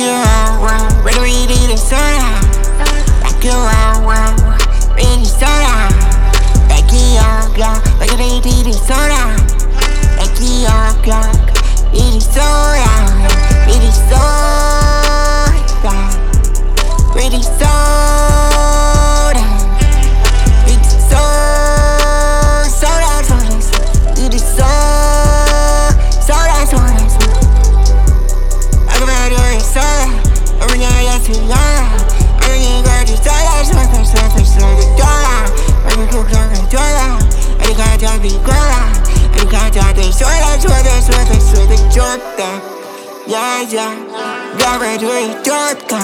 it wow, wow. Ready, ready to soda. Rock it wow, wow. Ready soda. Like it all black. Like it ready soda. Like it all black. Ready soda. Ready soda. Ready soda. Ready soda. Soda, soda. Ready soda. Soda, soda. I'm about to soda. I'm gonna get to soda. I'm gonna go to soda. Soda, soda, soda, soda. I'm gonna go to soda. I'm gonna go to soda. I'm gonna go to soda, soda, soda, soda, soda. Yeah, yeah. Gotta do it, soda.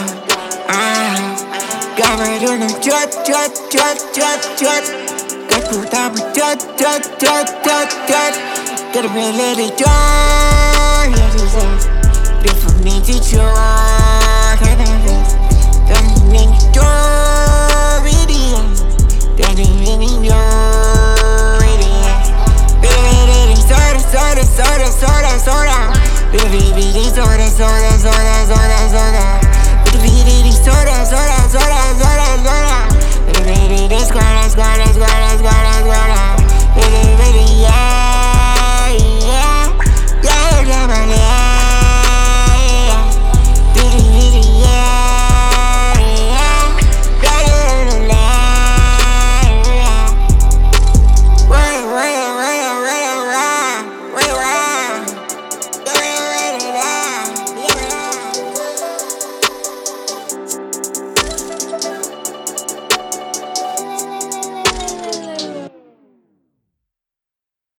Gotta do it, soda, soda, soda, soda. Get put up with soda, soda, soda, soda. Gotta be let it go. Yeah, this is. Before me to join.